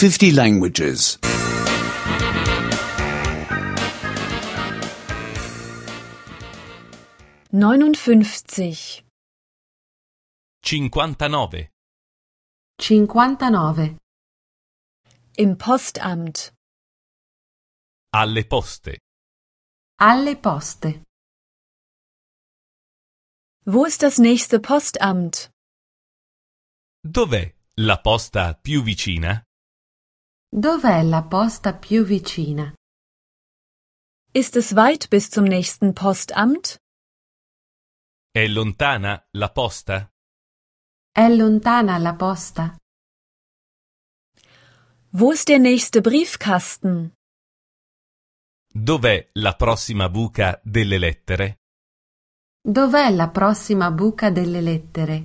50 languages. 59. 59. 59. Im Postamt. Alle poste. Alle poste. Wo ist das nächste Postamt? Dov'è la posta più vicina? Dov'è la posta più vicina? Ist es weit bis zum nächsten Postamt? È lontana la posta? È lontana la posta? Wo ist der nächste Briefkasten? Dov'è la prossima buca delle lettere? Dov'è la prossima buca delle lettere?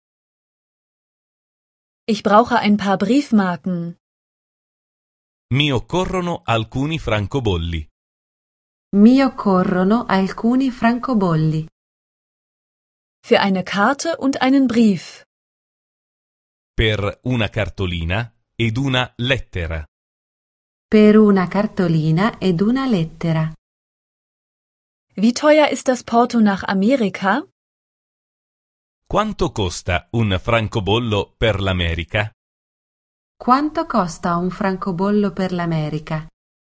Ich brauche ein paar Briefmarken. Mi occorrono alcuni francobolli. Mi occorrono alcuni francobolli. Für eine Karte und einen Brief. Per una cartolina ed una lettera. Per una cartolina ed una lettera. Wie teuer ist das Porto nach Amerika? Quanto costa un francobollo per l'America? Quanto costa un francobollo per l'America?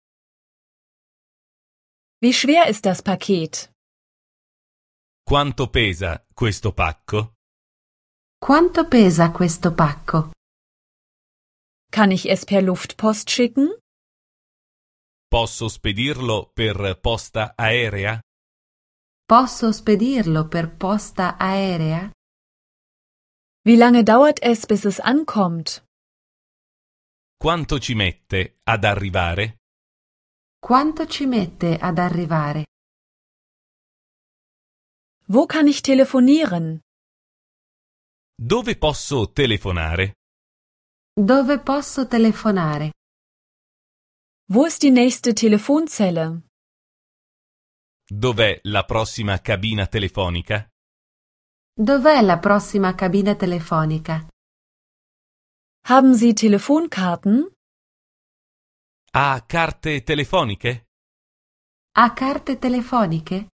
Wie schwer ist das Paket? Quanto pesa questo pacco? Quanto pesa questo pacco? Kann ich es per Luftpost schicken? Posso spedirlo per posta aerea? Posso spedirlo per posta aerea? Wie lange dauert es, bis es ankommt? Quanto ci mette ad arrivare? Quanto ci mette ad arrivare? Wo kann ich telefonieren? Dove posso telefonare? Dove posso telefonare? Wo ist die nächste Telefonzelle? Dov'è la prossima cabina telefonica? Dov'è la prossima cabina telefonica? Haben Sie Telefonkarten? Ha carte telefoniche? Ha carte telefoniche?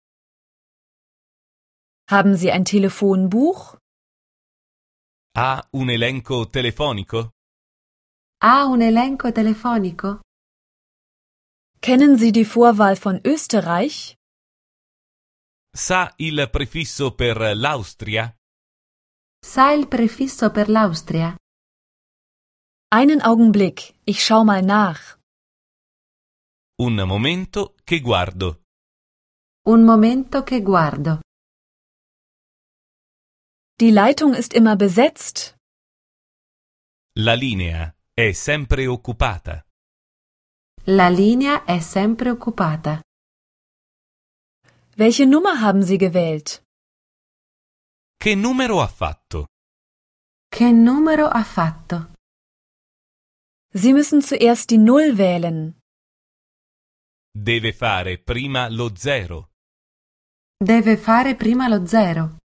Haben Sie ein Telefonbuch? Ha un elenco telefonico? Ha un elenco telefonico? Kennen Sie die Vorwahl von Österreich? Sa il prefisso per l'Austria? Sa il prefisso per l'Austria? Einen Augenblick, ich schau mal nach. Un momento che guardo. Un momento che guardo. Die Leitung ist immer besetzt. La linea è sempre occupata. La linea è sempre occupata. Welche Nummer haben Sie gewählt? Che numero ha fatto? Che numero ha fatto? Sie müssen zuerst die Null wählen. Deve fare prima lo 0. Deve fare prima lo 0.